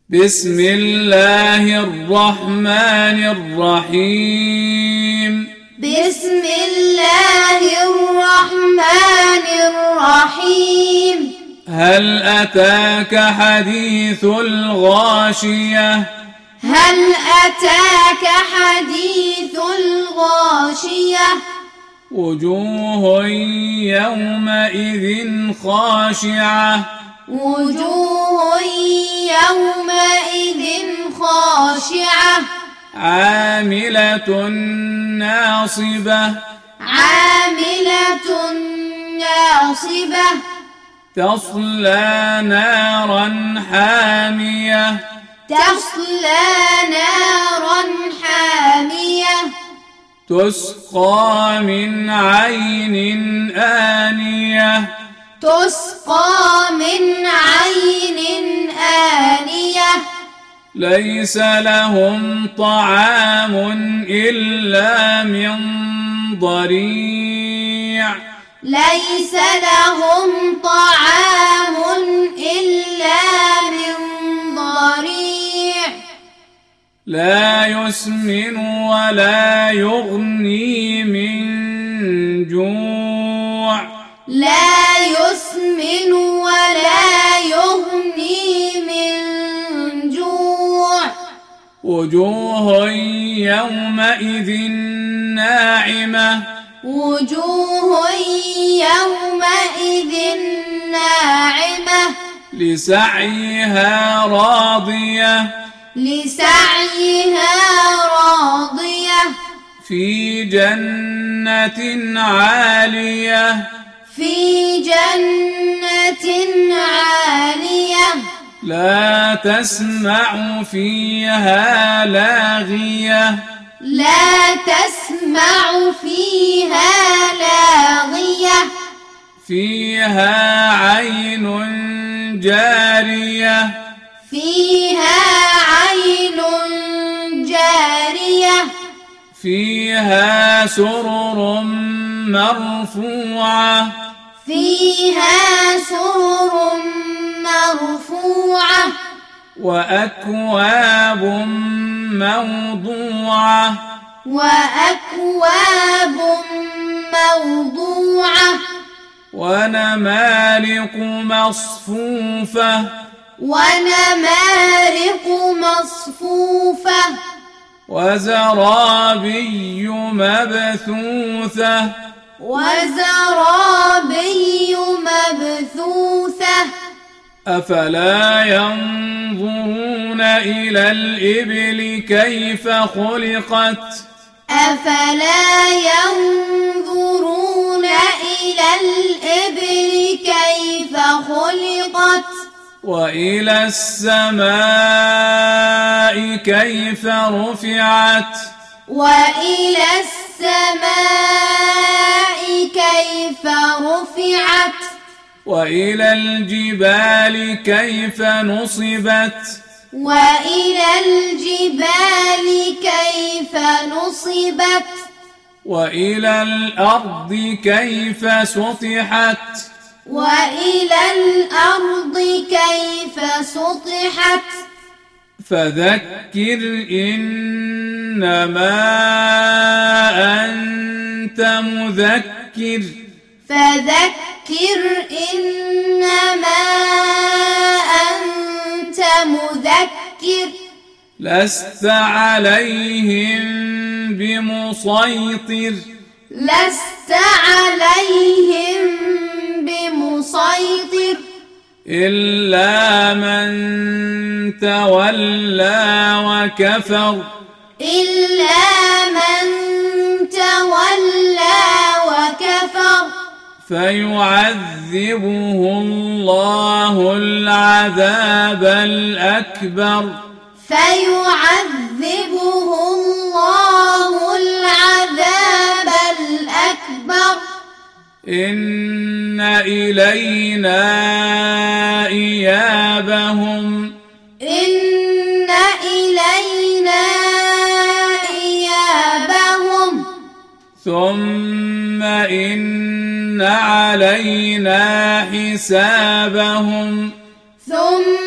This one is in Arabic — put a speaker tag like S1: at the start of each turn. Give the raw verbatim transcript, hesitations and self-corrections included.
S1: بسم الله الرحمن الرحيم
S2: بسم الله الرحمن الرحيم
S1: هل أتاك حديث الغاشية
S2: هل أتاك حديث الغاشية
S1: وجوه يومئذ خاشعة
S2: وجوه يومئذ خاشعة
S1: عاملة ناصبة
S2: عاملة ناصبة
S1: تصلى نارا حامية
S2: تصلى نارا حامية
S1: تسقى من عين آنية
S2: تسقى من عين آنية
S1: ليس لهم طعام إلا من ضريع
S2: ليس لهم طعام إلا من ضريع
S1: لا يسمن ولا يغني من جوع
S2: لا يسمن ولا يغني من جوع
S1: وجوه يومئذ ناعمة
S2: وجوه يومئذ ناعمة
S1: لسعيها راضية
S2: لسعيها راضية
S1: في جنة عالية
S2: في جنة عالية
S1: لا تسمع فيها لاغية
S2: لا تسمع فيها لاغية
S1: فيها عين جارية
S2: فيها عين جارية
S1: فيها سرر مرفوعة
S2: فيها سرر مرفوعة
S1: وأكواب موضوعة
S2: وأكواب موضوعة
S1: ونمارق مصفوفة
S2: ونمارق مصفوفة
S1: وزرابي مبثوثة
S2: وزرابي مبثوثة
S1: أفلا ينظرون إلى الإبل كيف خلقت
S2: أفلا ينظرون إلى الإبل كيف خلقت
S1: وإلى السماء كيف رفعت
S2: وإلى السماء كيف رفعت
S1: وإلى الجبال كيف نصبت
S2: وإلى الجبال كيف نصبت
S1: وإلى الأرض كيف سطحت
S2: وإلى الأرض كيف سطحت
S1: فذكر إنما أنت مذكر
S2: فذكر إنما أنت مذكر
S1: لست عليهم بمسيطر
S2: لست عليهم بمسيطر
S1: إلا من تولى وكفر
S2: إلا من تولى وكفر
S1: فيعذبه الله العذاب الأكبر
S2: فيعذبه الله العذاب الأكبر
S1: إن إلينا إيابهم
S2: إن إلينا إيابهم
S1: ثم إن علينا حسابهم
S2: ثم